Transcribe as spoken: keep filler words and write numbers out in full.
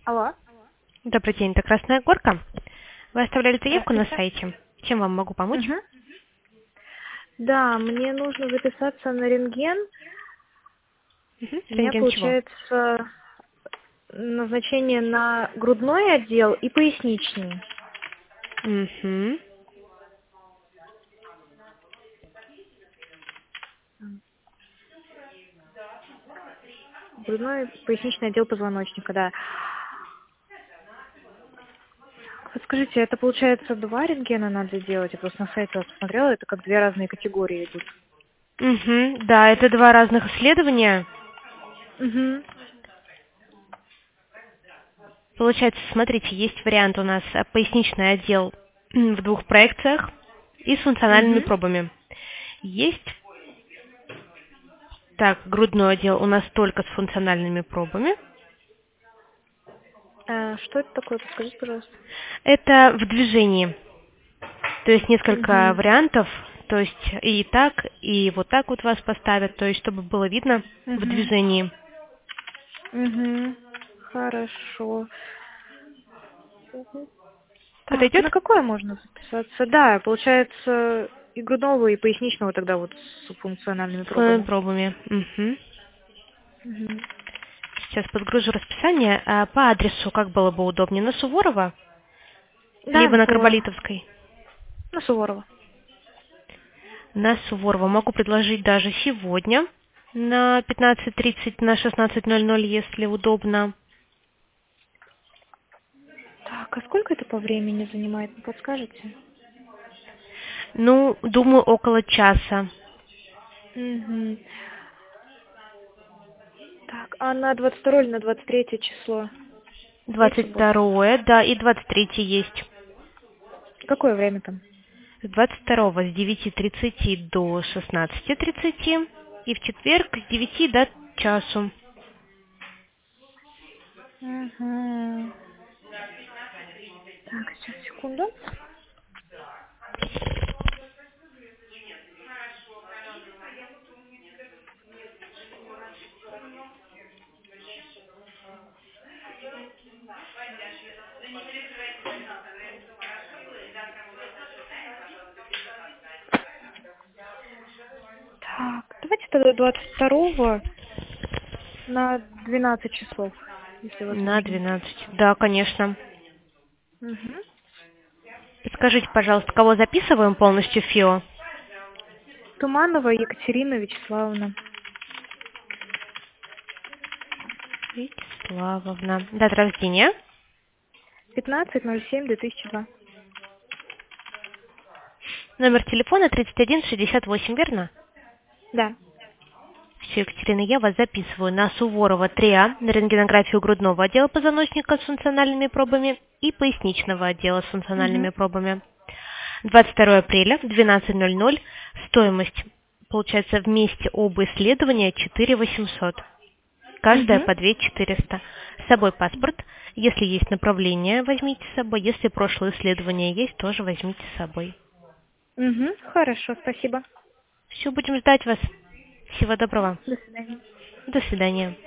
Алло. Добрый день, это Красная Горка. Вы оставляли заявку на Здравствуйте. сайте. Чем вам могу помочь? Угу. Да, мне нужно записаться на рентген. Угу. У меня Рентген чего? получается назначение на грудной отдел и поясничный. Угу. Грудной и поясничный отдел позвоночника, да. Подскажите, это получается два рентгена надо делать? Я просто на сайте посмотрела, это как две разные категории идут. Угу. Да, это два разных исследования. Угу. Получается, смотрите, есть вариант у нас э, поясничный отдел в двух проекциях и с функциональными Угу. пробами. Есть, так, грудной отдел у нас только с функциональными пробами. А, что это такое? Подскажите, пожалуйста. Это в движении. То есть несколько Угу. вариантов, то есть и так, и вот так вот вас поставят, то есть чтобы было видно в Угу. движении. Угу. Хорошо. Мгм. Так, Подойдет? на какое можно записаться? Да, получается, и грудного, и поясничного тогда вот с функциональными С своими пробами. пробами. Мгм. Мгм. Сейчас подгружу расписание. А по адресу как было бы удобнее? На Суворова, Да, либо на на Суворова. Карболитовской? На Суворова. На Суворова. Могу предложить даже сегодня на пятнадцать тридцать, на шестнадцать ноль ноль, если удобно. Так, а сколько это по времени занимает, не подскажете? Ну, думаю, около часа. Угу. Так, а на двадцать второе или на двадцать третье число? Есть двадцать суббота? второе, да, и двадцать третье есть. Какое время там? С двадцать второго с девяти тридцати до шестнадцати тридцати и в четверг с девяти до часу. Угу. Так, сейчас, секунду. Так, давайте тогда двадцать второго на двенадцать часов, если На возможно. двенадцать. Да, конечно. Угу. Подскажите, пожалуйста, кого записываем полностью ФИО? Туманова Екатерина Вячеславовна. Вячеславовна. Дата рождения? пятнадцать ноль семь две тысячи два. Номер телефона тридцать один шестьдесят восемь, верно? Да. Все, Екатерина, я вас записываю на Суворова три А, на рентгенографию грудного отдела позвоночника с функциональными пробами и поясничного отдела с Угу. функциональными пробами. двадцать второго апреля в двенадцать ноль ноль. Стоимость, получается, вместе оба исследования четыре тысячи восемьсот. Каждая Угу. по две тысячи четыреста. С собой паспорт. Если есть направление, возьмите с собой. Если прошлое исследование есть, тоже возьмите с собой. Угу. Хорошо, спасибо. Все, будем ждать вас. Всего доброго. До свидания. До свидания.